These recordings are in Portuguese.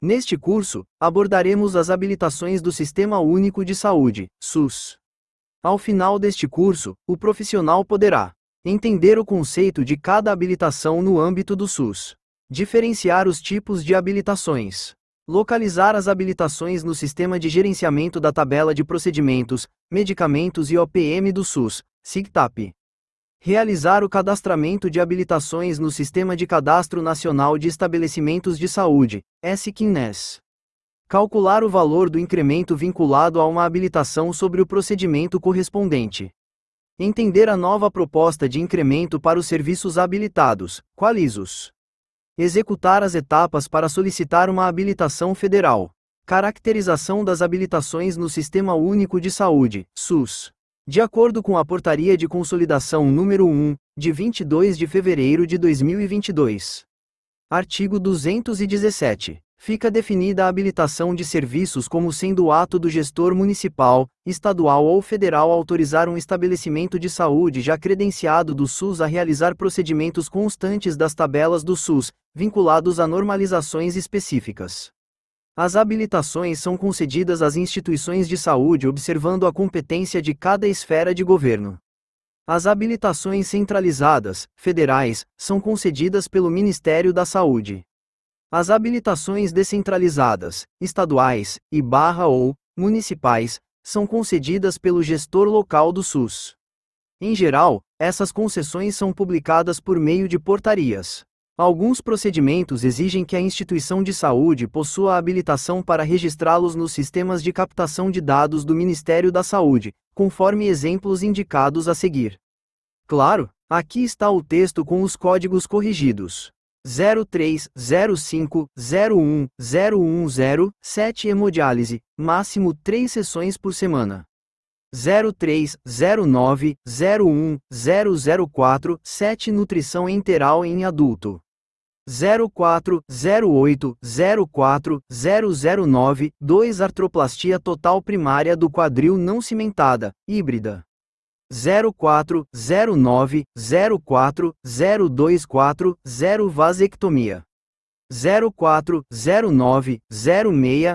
Neste curso, abordaremos as habilitações do Sistema Único de Saúde, SUS. Ao final deste curso, o profissional poderá entender o conceito de cada habilitação no âmbito do SUS, diferenciar os tipos de habilitações, localizar as habilitações no Sistema de Gerenciamento da Tabela de Procedimentos, Medicamentos e OPM do SUS, SIGTAP. Realizar o cadastramento de habilitações no Sistema de Cadastro Nacional de Estabelecimentos de Saúde, SCNES. Calcular o valor do incremento vinculado a uma habilitação sobre o procedimento correspondente. Entender a nova proposta de incremento para os serviços habilitados, qualisos. Executar as etapas para solicitar uma habilitação federal. Caracterização das habilitações no Sistema Único de Saúde, SUS. De acordo com a Portaria de Consolidação número 1, de 22 de fevereiro de 2022. Artigo 217. Fica definida a habilitação de serviços como sendo o ato do gestor municipal, estadual ou federal autorizar um estabelecimento de saúde já credenciado do SUS a realizar procedimentos constantes das tabelas do SUS, vinculados a normalizações específicas. As habilitações são concedidas às instituições de saúde observando a competência de cada esfera de governo. As habilitações centralizadas, federais, são concedidas pelo Ministério da Saúde. As habilitações descentralizadas, estaduais, ou municipais, são concedidas pelo gestor local do SUS. Em geral, essas concessões são publicadas por meio de portarias. Alguns procedimentos exigem que a instituição de saúde possua a habilitação para registrá-los nos sistemas de captação de dados do Ministério da Saúde, conforme exemplos indicados a seguir. Claro, aqui está o texto com os códigos corrigidos. 03, 05, 01, 010, 7 hemodiálise, máximo 3 sessões por semana. 03, 09, 01, 004, 7 nutrição enteral em adulto. 04, 08, 04, 009, 2 artroplastia total primária do quadril não cimentada, híbrida. 04, 09, 04, 024, 0 vasectomia. 04, 09, 06,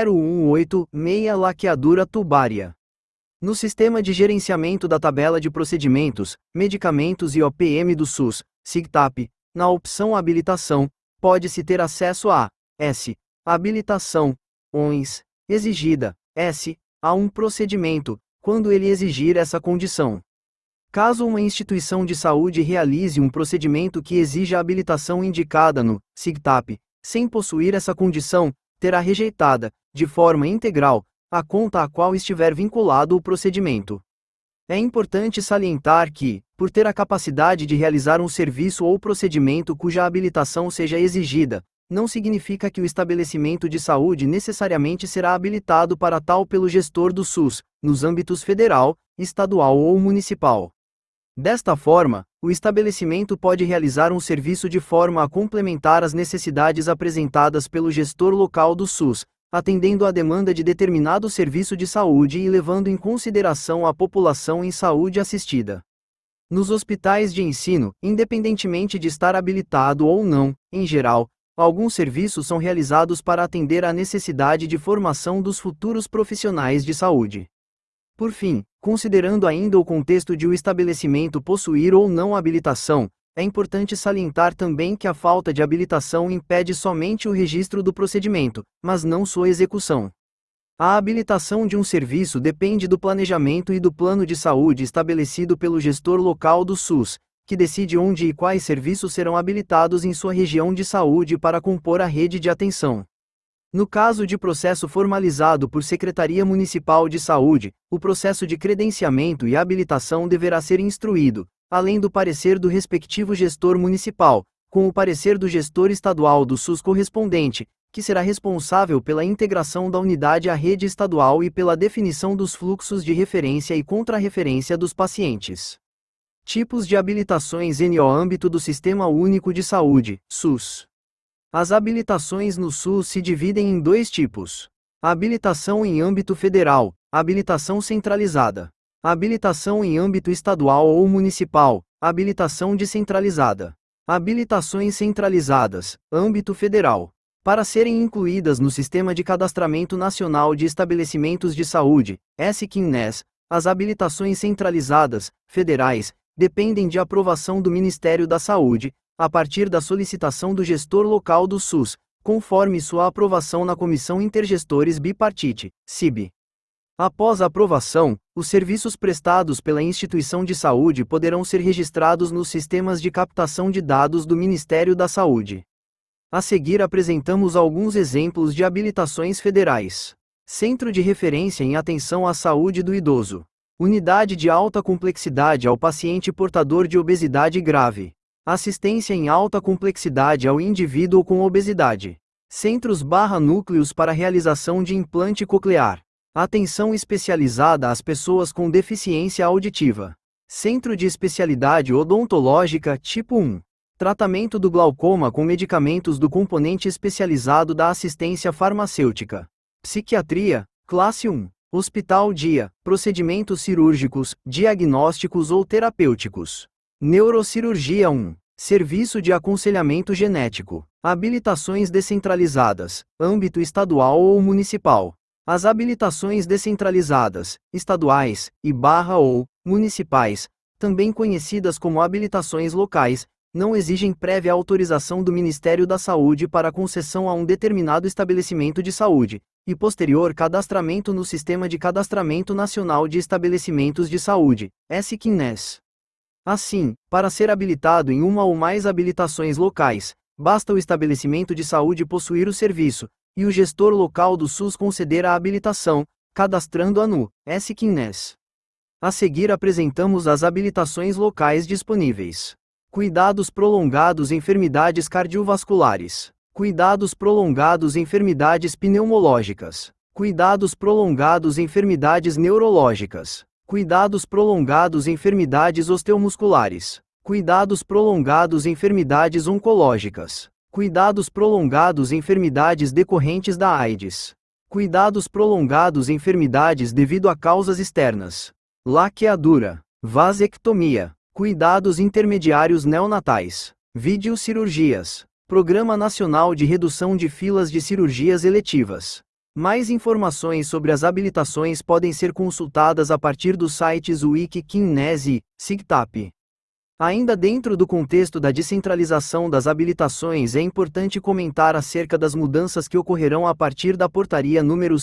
018, meia laqueadura tubária. No Sistema de Gerenciamento da Tabela de Procedimentos, Medicamentos e OPM do SUS, SIGTAP, na opção Habilitação, pode-se ter acesso a S. Habilitação, ONS, exigida, S. A um procedimento, quando ele exigir essa condição. Caso uma instituição de saúde realize um procedimento que exija a habilitação indicada no SIGTAP, sem possuir essa condição, terá rejeitada, de forma integral, a conta a qual estiver vinculado o procedimento. É importante salientar que, por ter a capacidade de realizar um serviço ou procedimento cuja habilitação seja exigida, não significa que o estabelecimento de saúde necessariamente será habilitado para tal pelo gestor do SUS, nos âmbitos federal, estadual ou municipal. Desta forma, o estabelecimento pode realizar um serviço de forma a complementar as necessidades apresentadas pelo gestor local do SUS, atendendo à demanda de determinado serviço de saúde e levando em consideração a população em saúde assistida. Nos hospitais de ensino, independentemente de estar habilitado ou não, em geral, alguns serviços são realizados para atender à necessidade de formação dos futuros profissionais de saúde. Por fim, considerando ainda o contexto de o estabelecimento possuir ou não habilitação, é importante salientar também que a falta de habilitação impede somente o registro do procedimento, mas não sua execução. A habilitação de um serviço depende do planejamento e do plano de saúde estabelecido pelo gestor local do SUS, que decide onde e quais serviços serão habilitados em sua região de saúde para compor a rede de atenção. No caso de processo formalizado por Secretaria Municipal de Saúde, o processo de credenciamento e habilitação deverá ser instruído, além do parecer do respectivo gestor municipal, com o parecer do gestor estadual do SUS correspondente, que será responsável pela integração da unidade à rede estadual e pela definição dos fluxos de referência e contrarreferência dos pacientes. Tipos de habilitações no âmbito do Sistema Único de Saúde, SUS. As habilitações no SUS se dividem em dois tipos. Habilitação em âmbito federal, habilitação centralizada. Habilitação em âmbito estadual ou municipal, habilitação descentralizada. Habilitações centralizadas, âmbito federal. Para serem incluídas no Sistema de Cadastramento Nacional de Estabelecimentos de Saúde, SCINES, as habilitações centralizadas, federais, dependem de aprovação do Ministério da Saúde, a partir da solicitação do gestor local do SUS, conforme sua aprovação na Comissão Intergestores Bipartite, CIB. Após a aprovação, os serviços prestados pela instituição de saúde poderão ser registrados nos sistemas de captação de dados do Ministério da Saúde. A seguir apresentamos alguns exemplos de habilitações federais. Centro de Referência em Atenção à Saúde do Idoso. Unidade de Alta Complexidade ao Paciente Portador de Obesidade Grave. Assistência em alta complexidade ao indivíduo com obesidade. Centros/núcleos para realização de implante coclear. Atenção especializada às pessoas com deficiência auditiva. Centro de Especialidade Odontológica Tipo 1. Tratamento do glaucoma com medicamentos do componente especializado da assistência farmacêutica. Psiquiatria, classe 1. Hospital Dia, procedimentos cirúrgicos, diagnósticos ou terapêuticos. Neurocirurgia 1. Serviço de aconselhamento genético. Habilitações descentralizadas, âmbito estadual ou municipal. As habilitações descentralizadas, estaduais, ou municipais, também conhecidas como habilitações locais, não exigem prévia autorização do Ministério da Saúde para concessão a um determinado estabelecimento de saúde, e posterior cadastramento no Sistema de Cadastramento Nacional de Estabelecimentos de Saúde, SCINES. Assim, para ser habilitado em uma ou mais habilitações locais, basta o estabelecimento de saúde possuir o serviço, e o gestor local do SUS conceder a habilitação, cadastrando-a no SCINES. A seguir apresentamos as habilitações locais disponíveis. Cuidados prolongados enfermidades cardiovasculares. Cuidados prolongados enfermidades pneumológicas. Cuidados prolongados enfermidades neurológicas. Cuidados prolongados enfermidades osteomusculares. Cuidados prolongados enfermidades oncológicas. Cuidados prolongados enfermidades decorrentes da AIDS. Cuidados prolongados enfermidades devido a causas externas. Laqueadura. Vasectomia. Cuidados intermediários neonatais. Videocirurgias. Programa Nacional de Redução de Filas de Cirurgias Eletivas. Mais informações sobre as habilitações podem ser consultadas a partir dos sites Wiki/CINES e SIGTAP. Ainda dentro do contexto da descentralização das habilitações, é importante comentar acerca das mudanças que ocorrerão a partir da Portaria número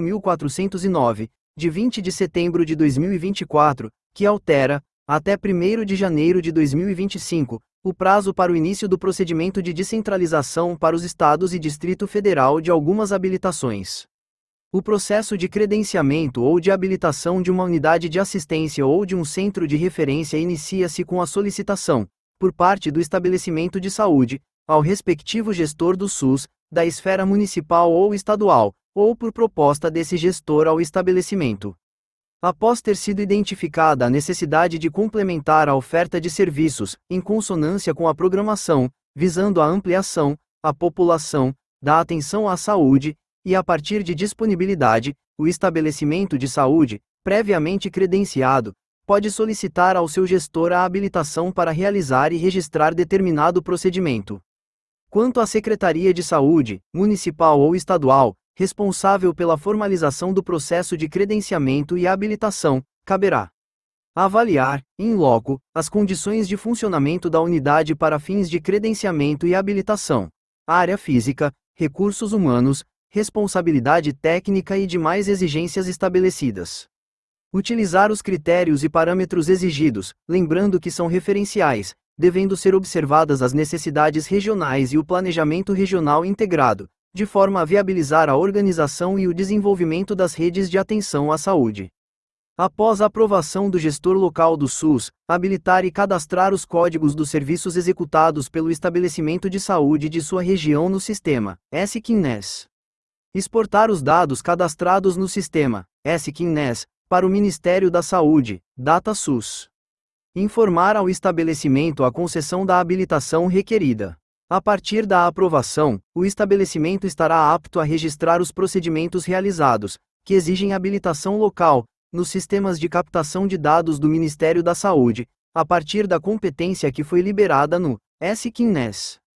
5.409, de 20 de setembro de 2024, que altera, até 1º de janeiro de 2025, o prazo para o início do procedimento de descentralização para os Estados e Distrito Federal de algumas habilitações. O processo de credenciamento ou de habilitação de uma unidade de assistência ou de um centro de referência inicia-se com a solicitação, por parte do estabelecimento de saúde, ao respectivo gestor do SUS, da esfera municipal ou estadual, ou por proposta desse gestor ao estabelecimento. Após ter sido identificada a necessidade de complementar a oferta de serviços, em consonância com a programação, visando a ampliação, à população, da atenção à saúde, e a partir de disponibilidade, o estabelecimento de saúde, previamente credenciado, pode solicitar ao seu gestor a habilitação para realizar e registrar determinado procedimento. Quanto à Secretaria de Saúde, municipal ou estadual, responsável pela formalização do processo de credenciamento e habilitação, caberá avaliar, in loco, as condições de funcionamento da unidade para fins de credenciamento e habilitação, área física, recursos humanos, responsabilidade técnica e demais exigências estabelecidas. Utilizar os critérios e parâmetros exigidos, lembrando que são referenciais, devendo ser observadas as necessidades regionais e o planejamento regional integrado, de forma a viabilizar a organização e o desenvolvimento das redes de atenção à saúde. Após a aprovação do gestor local do SUS, habilitar e cadastrar os códigos dos serviços executados pelo estabelecimento de saúde de sua região no sistema, SCINES. Exportar os dados cadastrados no sistema, SCINES, para o Ministério da Saúde, DataSUS. Informar ao estabelecimento a concessão da habilitação requerida. A partir da aprovação, o estabelecimento estará apto a registrar os procedimentos realizados, que exigem habilitação local, nos sistemas de captação de dados do Ministério da Saúde, a partir da competência que foi liberada no SCINES.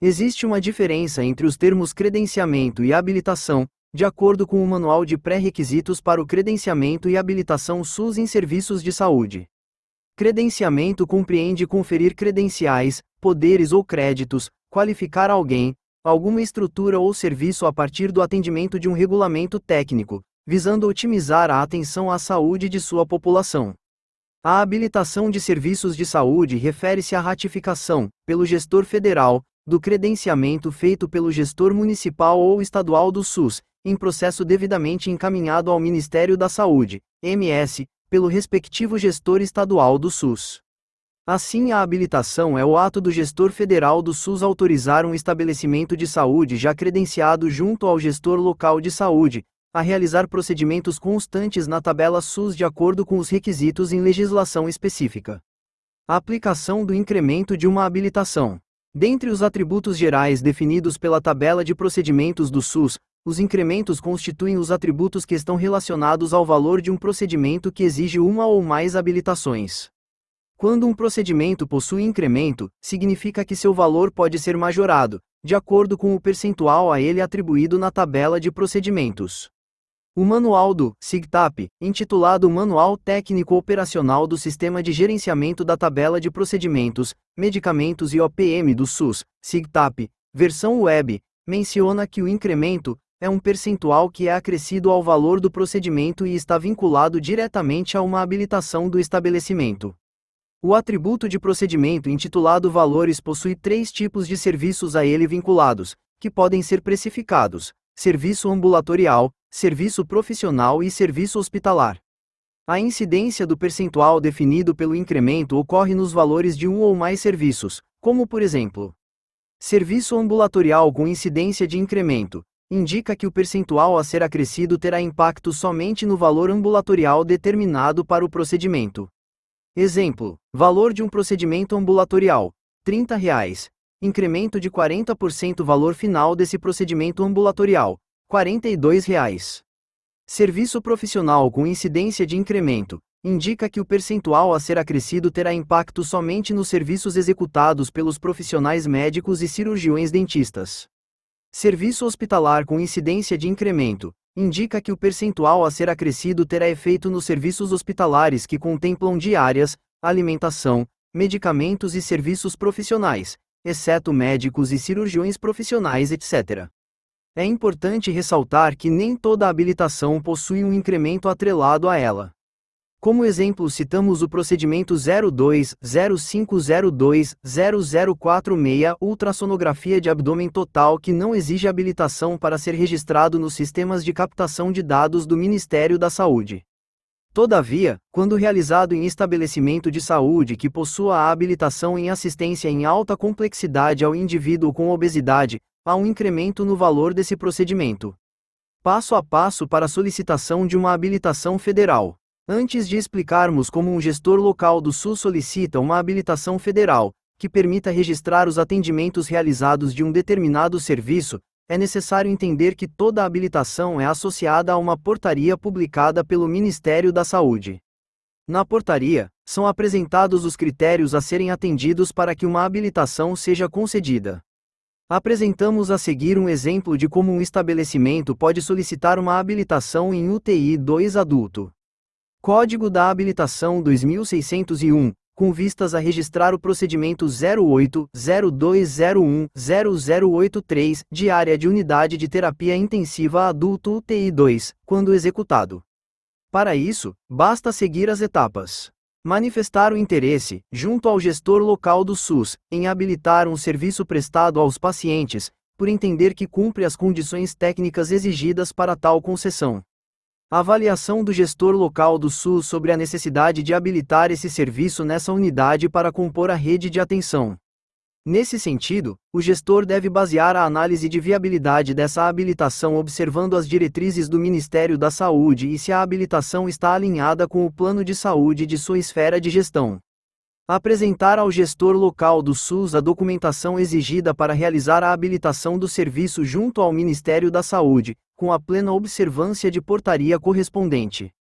Existe uma diferença entre os termos credenciamento e habilitação, de acordo com o Manual de Pré-Requisitos para o Credenciamento e Habilitação SUS em Serviços de Saúde. Credenciamento compreende conferir credenciais, poderes ou créditos, qualificar alguém, alguma estrutura ou serviço a partir do atendimento de um regulamento técnico, visando otimizar a atenção à saúde de sua população. A habilitação de serviços de saúde refere-se à ratificação, pelo gestor federal, do credenciamento feito pelo gestor municipal ou estadual do SUS, em processo devidamente encaminhado ao Ministério da Saúde, MS, pelo respectivo gestor estadual do SUS. Assim, a habilitação é o ato do gestor federal do SUS autorizar um estabelecimento de saúde já credenciado junto ao gestor local de saúde, a realizar procedimentos constantes na tabela SUS de acordo com os requisitos em legislação específica. A aplicação do incremento de uma habilitação. Dentre os atributos gerais definidos pela tabela de procedimentos do SUS, os incrementos constituem os atributos que estão relacionados ao valor de um procedimento que exige uma ou mais habilitações. Quando um procedimento possui incremento, significa que seu valor pode ser majorado, de acordo com o percentual a ele atribuído na tabela de procedimentos. O manual do SIGTAP, intitulado Manual Técnico Operacional do Sistema de Gerenciamento da Tabela de Procedimentos, Medicamentos e OPM do SUS, SIGTAP, versão web, menciona que o incremento é um percentual que é acrescido ao valor do procedimento e está vinculado diretamente a uma habilitação do estabelecimento. O atributo de procedimento intitulado Valores possui 3 tipos de serviços a ele vinculados, que podem ser precificados: serviço ambulatorial, serviço profissional e serviço hospitalar. A incidência do percentual definido pelo incremento ocorre nos valores de um ou mais serviços, como por exemplo, serviço ambulatorial com incidência de incremento, indica que o percentual a ser acrescido terá impacto somente no valor ambulatorial determinado para o procedimento. Exemplo: valor de um procedimento ambulatorial, R$ 30, incremento de 40% valor final desse procedimento ambulatorial, R$ 42. Serviço profissional com incidência de incremento, indica que o percentual a ser acrescido terá impacto somente nos serviços executados pelos profissionais médicos e cirurgiões dentistas. Serviço hospitalar com incidência de incremento, indica que o percentual a ser acrescido terá efeito nos serviços hospitalares que contemplam diárias, alimentação, medicamentos e serviços profissionais, exceto médicos e cirurgiões profissionais, etc. É importante ressaltar que nem toda habilitação possui um incremento atrelado a ela. Como exemplo, citamos o procedimento 02-0502-0046 ultrassonografia de abdômen total, que não exige habilitação para ser registrado nos sistemas de captação de dados do Ministério da Saúde. Todavia, quando realizado em estabelecimento de saúde que possua a habilitação em assistência em alta complexidade ao indivíduo com obesidade, há um incremento no valor desse procedimento. Passo a passo para a solicitação de uma habilitação federal. Antes de explicarmos como um gestor local do SUS solicita uma habilitação federal, que permita registrar os atendimentos realizados de um determinado serviço, é necessário entender que toda habilitação é associada a uma portaria publicada pelo Ministério da Saúde. Na portaria, são apresentados os critérios a serem atendidos para que uma habilitação seja concedida. Apresentamos a seguir um exemplo de como um estabelecimento pode solicitar uma habilitação em UTI 2 adulto. Código da Habilitação 2601, com vistas a registrar o procedimento 08-0201-0083 de área de unidade de terapia intensiva adulto UTI 2, quando executado. Para isso, basta seguir as etapas. Manifestar o interesse, junto ao gestor local do SUS, em habilitar um serviço prestado aos pacientes, por entender que cumpre as condições técnicas exigidas para tal concessão. Avaliação do gestor local do SUS sobre a necessidade de habilitar esse serviço nessa unidade para compor a rede de atenção. Nesse sentido, o gestor deve basear a análise de viabilidade dessa habilitação observando as diretrizes do Ministério da Saúde e se a habilitação está alinhada com o plano de saúde de sua esfera de gestão. Apresentar ao gestor local do SUS a documentação exigida para realizar a habilitação do serviço junto ao Ministério da Saúde, com a plena observância de portaria correspondente.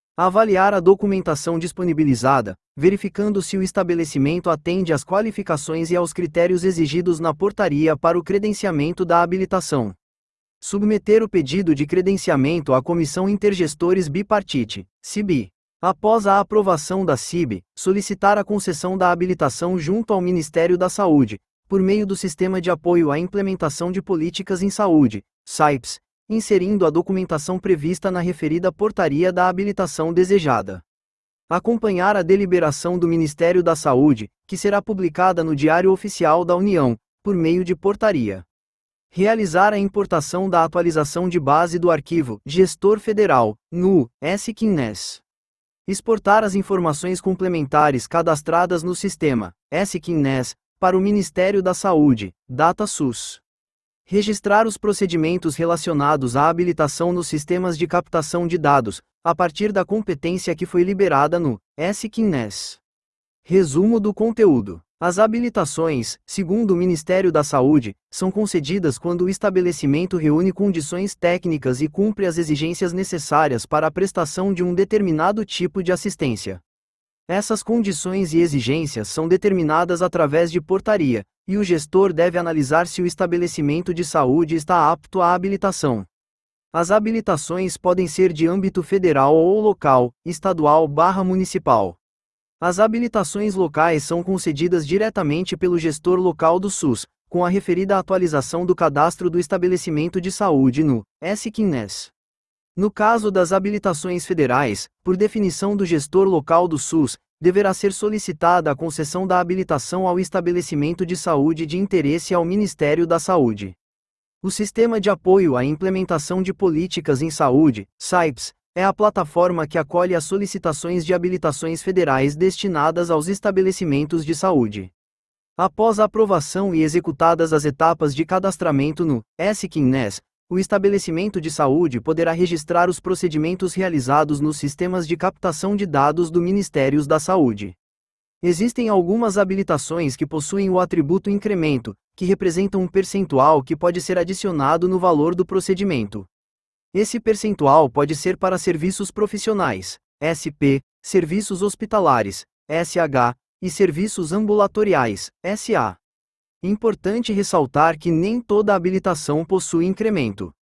Avaliar a documentação disponibilizada, verificando se o estabelecimento atende às qualificações e aos critérios exigidos na portaria para o credenciamento da habilitação. Submeter o pedido de credenciamento à Comissão Intergestores Bipartite, CIB. Após a aprovação da CIB, solicitar a concessão da habilitação junto ao Ministério da Saúde, por meio do Sistema de Apoio à Implementação de Políticas em Saúde, SAIPS, inserindo a documentação prevista na referida portaria da habilitação desejada. Acompanhar a deliberação do Ministério da Saúde, que será publicada no Diário Oficial da União, por meio de portaria. Realizar a importação da atualização de base do arquivo Gestor Federal, no SQNES. Exportar as informações complementares cadastradas no sistema SQNES para o Ministério da Saúde, DataSUS. Registrar os procedimentos relacionados à habilitação nos sistemas de captação de dados, a partir da competência que foi liberada no SQNES. Resumo do conteúdo. As habilitações, segundo o Ministério da Saúde, são concedidas quando o estabelecimento reúne condições técnicas e cumpre as exigências necessárias para a prestação de um determinado tipo de assistência. Essas condições e exigências são determinadas através de portaria, e o gestor deve analisar se o estabelecimento de saúde está apto à habilitação. As habilitações podem ser de âmbito federal ou local, estadual/municipal. As habilitações locais são concedidas diretamente pelo gestor local do SUS, com a referida atualização do cadastro do estabelecimento de saúde no SQNES. No caso das habilitações federais, por definição do gestor local do SUS, deverá ser solicitada a concessão da habilitação ao estabelecimento de saúde de interesse ao Ministério da Saúde. O Sistema de Apoio à Implementação de Políticas em Saúde, SAIPS, é a plataforma que acolhe as solicitações de habilitações federais destinadas aos estabelecimentos de saúde. Após a aprovação e executadas as etapas de cadastramento no SQNES, o estabelecimento de saúde poderá registrar os procedimentos realizados nos sistemas de captação de dados do Ministério da Saúde. Existem algumas habilitações que possuem o atributo incremento, que representam um percentual que pode ser adicionado no valor do procedimento. Esse percentual pode ser para serviços profissionais, SP, serviços hospitalares, SH, e serviços ambulatoriais, SA. Importante ressaltar que nem toda habilitação possui incremento.